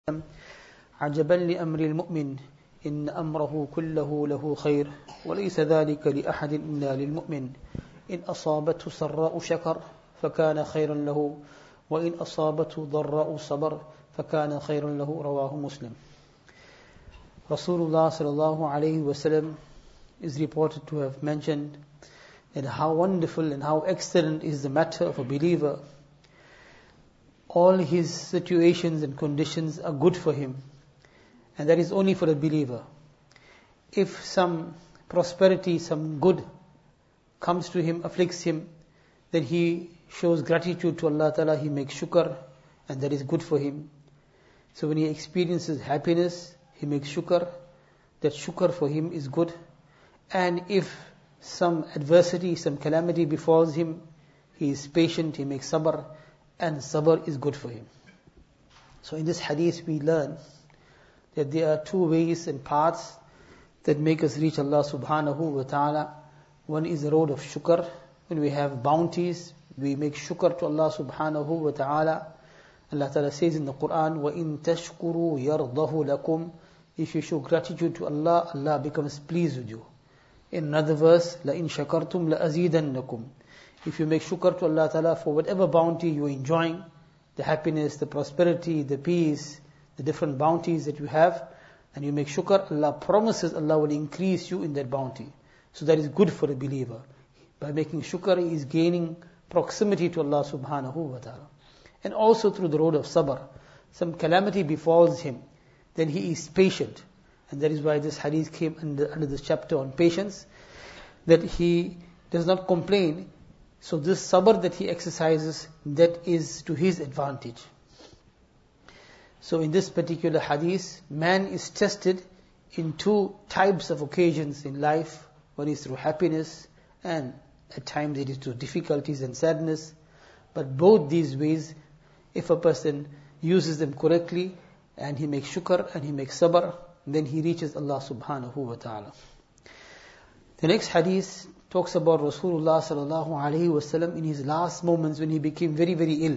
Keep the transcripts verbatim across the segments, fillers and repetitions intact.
عجبا لأمر المؤمن إن أمره كله له خير وليس ذلك لأحد إلا للمؤمن إن أصابته سراء شكر فكان خيرا له وإن أصابته ضراء صبر فكان خيرا له رواه مسلم. Rasulullah sallallahu alayhi wasallam is reported to have mentioned that how wonderful and how excellent is the matter of a believer. All his situations and conditions are good for him, and that is only for a believer. If some prosperity, some good comes to him, afflicts him, then he shows gratitude to Allah Ta'ala, he makes shukr, and that is good for him. So when he experiences happiness, he makes shukr, that shukr for him is good. And if some adversity, some calamity befalls him, he is patient, he makes sabr, and sabr is good for him. So in this hadith we learn that there are two ways and paths that make us reach Allah subhanahu wa ta'ala. One is the road of shukr. When we have bounties, we make shukr to Allah subhanahu wa ta'ala. Allah ta'ala says in the Quran, وَإِن تَشْكُرُوا يَرْضَهُ لَكُمْ. If you show gratitude to Allah, Allah becomes pleased with you. In another verse, لَإِن شَكَرْتُمْ لَأَزِيدَنَّكُمْ. If you make shukr to Allah Ta'ala for whatever bounty you are enjoying, the happiness, the prosperity, the peace, the different bounties that you have, and you make shukr, Allah promises Allah will increase you in that bounty. So that is good for a believer. By making shukr, he is gaining proximity to Allah subhanahu wa ta'ala. And also through the road of sabr. Some calamity befalls him, then he is patient. And that is why this hadith came under, under this chapter on patience, that he does not complain. So this sabr that he exercises, that is to his advantage. So in this particular hadith, man is tested in two types of occasions in life. One is through happiness, and at times it is through difficulties and sadness. But both these ways, if a person uses them correctly, and he makes shukr and he makes sabr, then he reaches Allah subhanahu wa ta'ala. The next hadith talks about Rasulullah sallallahu alayhi wasallam in his last moments when he became very very ill.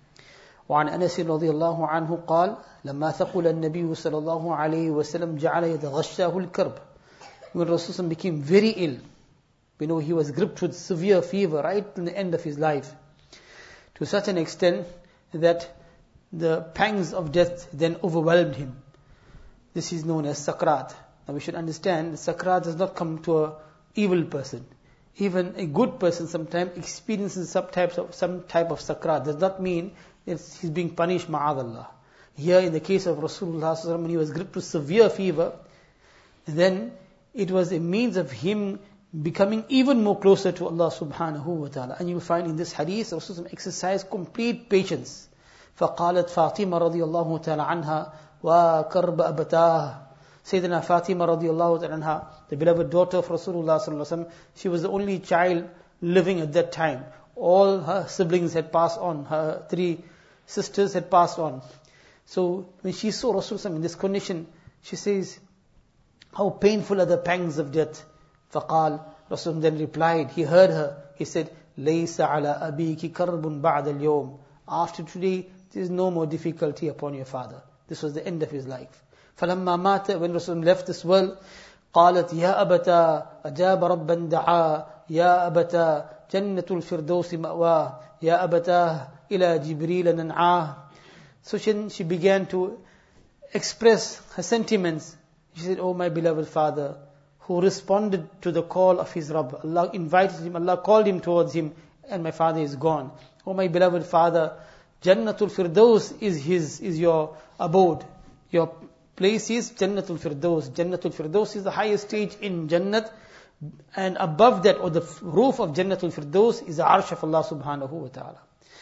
وعن أنس رضي الله عنه قال لما ثقل النبي صلى الله عليه وسلم جعل يتغشاه الكرب. When Rasulullah became very ill, we know he was gripped with severe fever right in the end of his life, to such an extent that the pangs of death then overwhelmed him. This is known as sakrat. Now we should understand, sakrat does not come to an evil person. Even a good person sometimes experiences some types of some type of sakrat. Does not mean that he's being punished, ma'adallah. Here in the case of Rasulullah, when he was gripped with severe fever, then it was a means of him becoming even more closer to Allah subhanahu wa ta'ala. And you will find in this hadith, Rasulullah exercised complete patience. فقالت فاطمة رضي الله تعالى عنها وكرب أبتاه. Sayyidina Fatima radiallahu ta'ala anha, the beloved daughter of Rasulullah sallallahu alaihi wasallam, she was the only child living at that time. All her siblings had passed on, her three sisters had passed on. So when she saw Rasulullah in this condition, she says, how painful are the pangs of death. فقال, Rasulullah then replied, he heard her, he said, ليس على أبيك كرب بعد اليوم. After today, there is no more difficulty upon your father. This was the end of his life. فلما مات, when Rasulullah left this world, قالت يا أبتا أجاب ربا دعا يا أبتا جنة الفردوس مأواه يا أبتا إلى جبريل ننعاه. So she, she began to express her sentiments. She said, oh my beloved father, who responded to the call of his Rabb. Allah invited him, Allah called him towards him, and my father is gone. Oh my beloved father, Jannatul Firdaus is his, is your abode. Your place is Jannatul Firdaus. Jannatul Firdaus is the highest stage in Jannat, and above that, or the roof of Jannatul Firdaus, is the Arsh of Allah subhanahu wa ta'ala.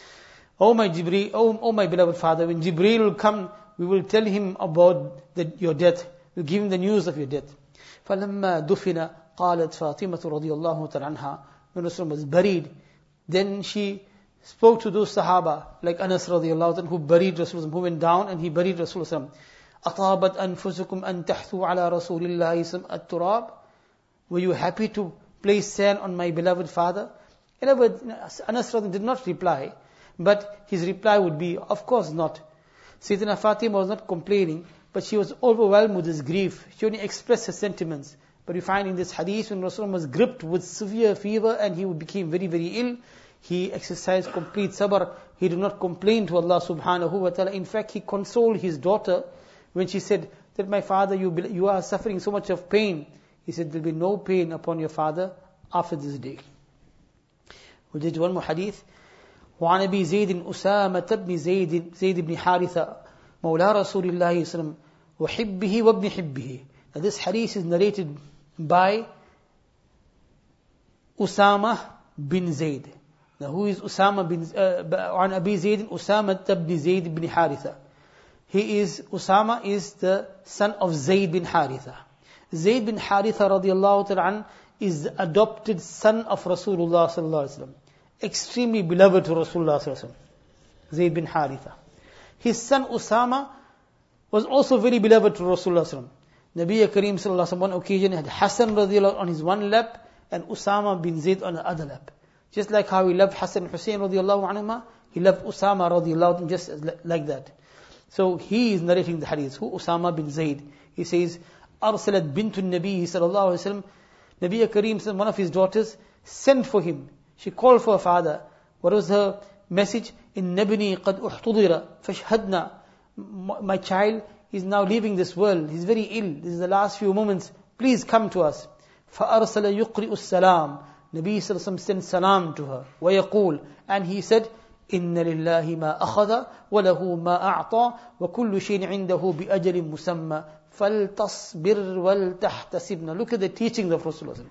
Oh my Jibreel, oh, oh my beloved father, when Jibreel will come, we will tell him about the, your death. We'll give him the news of your death. فَلَمَّا دُفِنَ قَالَتْ فَاطِمَةُ رَضِيَ اللَّهُ تَعَالَى عَنْهَا. When Rasulullah was buried, then she spoke to those Sahaba, like Anas radiallahu anhu, who buried Rasulullah, who went down and he buried Rasulullah. أَطَابَتْ أَنفُسُكُمْ أَن تَحْثُوا عَلَى رَسُولِ اللَّهِ سَمْءَ التُّرَابِ. Were you happy to place sand on my beloved father? In other words, Anas did not reply, but his reply would be, of course not. Sayyidina Fatima was not complaining, but she was overwhelmed with his grief. She only expressed her sentiments. But we find in this hadith, when Rasulullah was gripped with severe fever and he became very, very ill, he exercised complete sabr. He did not complain to Allah subhanahu wa ta'ala. In fact, he consoled his daughter when she said that, my father, you, you are suffering so much of pain. He said, there will be no pain upon your father after this day. We'll just do one more hadith. وعن أبي زيد أسامة بن زيد زيد بن حارثة مولى رسول الله صلى الله عليه وسلم وحبه وابن حبه. Now this hadith is narrated by Usama bin Zayd. Now who is Usama bin uh, عن أبي زيد أسامة بن زيد بن حارثة. He is, Usama is the son of Zayd bin Haritha. Zayd bin Haritha radiallahu ta'ala is the adopted son of Rasulullah sallallahu alaihi wasallam. Extremely beloved to Rasulullah sallallahu alaihi wasallam. Zayd bin Haritha. His son Usama was also very beloved to Rasulullah sallallahu alaihi wasallam. Nabi Kareem sallallahu alaihi wasallam, one occasion had Hassan radiallahu on his one lap and Usama bin Zayd on the other lap. Just like how he loved Hassan and Hussein radiallahu anhuma, he loved Usama radiallahu anhu just like that. So he is narrating the hadith. Who? Usama bin Zayd. He says, أرسلت بنت النبي صلى الله عليه وسلم. Nabi Kareem said, one of his daughters sent for him. She called for her father. What was her message? إن ابني قد احتضر فاشهدنا. My child is now leaving this world. He's very ill. This is the last few moments. Please come to us. فأرسل يقرئ السلام. Nabi sallallahu alaihi wasallam sent salam to her. ويقول, and he said, إن لله ما أخذ وله ما أعطى وكل شيء عنده بأجل مسمى فلتصبر ولتحتسبنا. Look at the teachings of Rasulullah.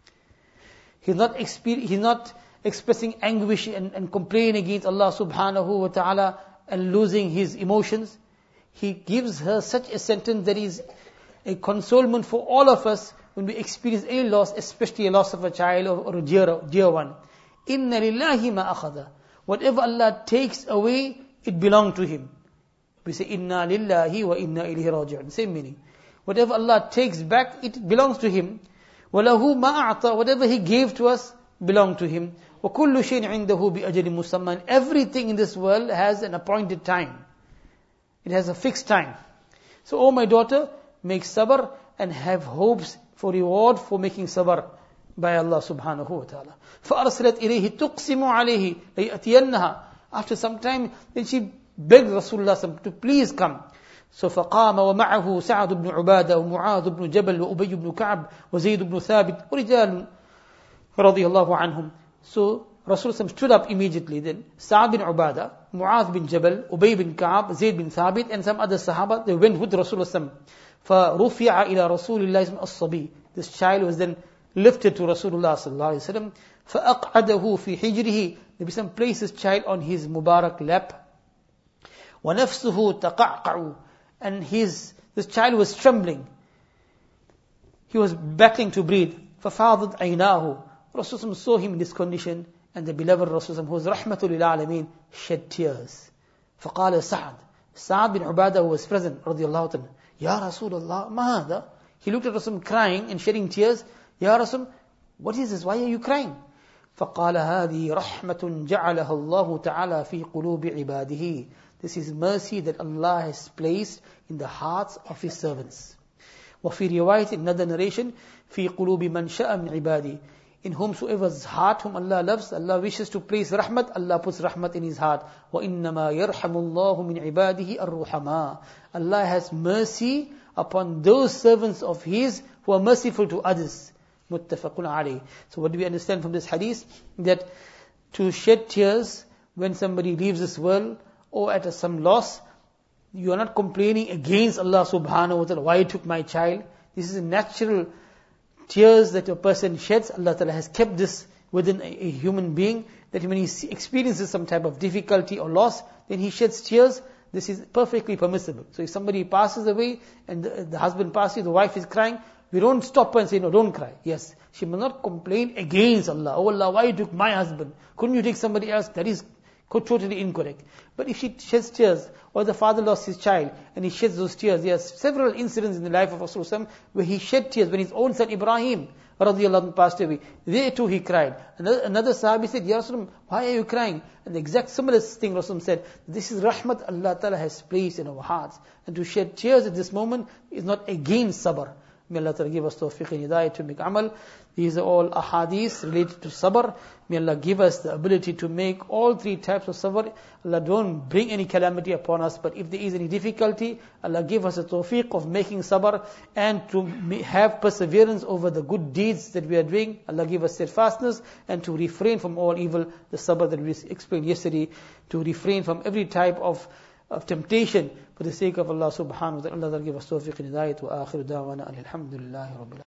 He's not, exper- he's not expressing anguish and, and complain against Allah subhanahu wa ta'ala and losing his emotions. He gives her such a sentence that is a consolement for all of us when we experience any loss, especially a loss of a child or, or a dear, dear one. إن لله ما أخذ. Whatever Allah takes away, it belongs to Him. We say, Inna lillahi wa inna ilayhi raji'un. Same meaning. Whatever Allah takes back, it belongs to Him. وَلَهُ مَا أَعْطَى. Whatever He gave to us, belongs to Him. وَكُلُّ شَيْءٍ عِنْدَهُ بِأَجَلٍ مُسَمًّى. Everything in this world has an appointed time. It has a fixed time. So, oh my daughter, make sabr and have hopes for reward for making sabr by Allah subhanahu wa ta'ala. فَأَرْسَلَتْ إِلَيْهِ تُقْسِمُ عَلَيْهِ لَيَأْتِيَنَّهَا. After some time, then she begged Rasulullah to please come. So فَقَامَ وَمَعَهُ سَعَدُ بْنُ عُبَادَةَ وَمُعَاذُ بْنُ جَبَلَ وَأُبَيُّ بْنُ كَعْبَ وَزَيْدُ بْنُ ثَابِتَ وَرِجَالٌ رَضِيَ اللَّهُ عَنْهُمْ. So Rasulullah stood up immediately. Then Sa'ad bin Ubadah, Mu'adh bin Jabal, Ubay bin Ka'ab, Zayd bin Thabit, and some other Sahaba, they went with Rasulullah. فَرُفِعَ إِلَى رَسُولِ اللَّهِ الصَّبِي. This child was then lifted to Rasulullah sallallahu alaihi wasallam. فَأَقْعَدَهُ فِي حِجْرِهِ. Nabi Sallam placed his child on his Mubarak lap. وَنَفْسُهُ تَقَعْقَعُ. And his, this child was trembling. He was battling to breathe. فَفَاضَتْ عَيْنَاهُ. Rasulullah saw him in this condition, and the beloved Rasulullah, who was rahmatul lil alameen, shed tears. فَقَالَ سَعَدْ. Sa'ad bin Ubadah, who was present, radiyallahu ta'ala, Ya Rasulullah, ma hada? He looked at Rasulullah crying and shedding tears. Ya Rasul, what is this? Why are you crying? فَقَالَ هَذِهِ رَحْمَةٌ جَعَلَهَا اللَّهُ تَعَالَى فِي قُلُوبِ عِبَادِهِ. This is mercy that Allah has placed in the hearts of His servants. وَفِي رِوَايَةٍ, another narration, فِي قُلُوبِ مَنْ شَاءَ مِنْ عِبَادِهِ. In whomsoever's heart, whom Allah loves, Allah wishes to place rahmat, Allah puts rahmat in his heart. وَإِنَّمَا يَرْحَمُ اللَّهُ مِنْ عِبَادِهِ الرُّحَمَا. Allah has mercy upon those servants of His who are merciful to others. Muttafaqun alayh. So what do we understand from this hadith? That to shed tears when somebody leaves this world or at some loss, you are not complaining against Allah subhanahu wa ta'ala, why you took my child. This is a natural tears that a person sheds. Allah ta'ala has kept this within a, a human being, that when he experiences some type of difficulty or loss, then he sheds tears. This is perfectly permissible. So if somebody passes away and the, the husband passes, the wife is crying, we don't stop and say, no, don't cry. Yes, she must not complain against Allah. Oh Allah, why you took my husband? Couldn't you take somebody else? That is totally incorrect. But if she sheds tears, or the father lost his child, and he sheds those tears, there are several incidents in the life of Rasulullah where he shed tears. When his own son Ibrahim radiallahu anhu passed away, there too he cried. Another, another Sahabi said, Ya Rasulullah, why are you crying? And the exact similar thing Rasulullah said, this is rahmat Allah Ta'ala has placed in our hearts. And to shed tears at this moment is not against sabr. May Allah Ta'ala give us tawfiq and hidayah to make amal. These are all ahadith related to sabr. May Allah give us the ability to make all three types of sabr. Allah don't bring any calamity upon us, but if there is any difficulty, Allah give us the tawfiq of making sabr and to have perseverance over the good deeds that we are doing. Allah give us steadfastness and to refrain from all evil. The sabr that we explained yesterday, to refrain from every type of of temptation for the sake of Allah subhanahu wa ta'ala. Allah give us tawfiq and hidayah. Wa akhiru da'wana alhamdulillahi rabbil alamin.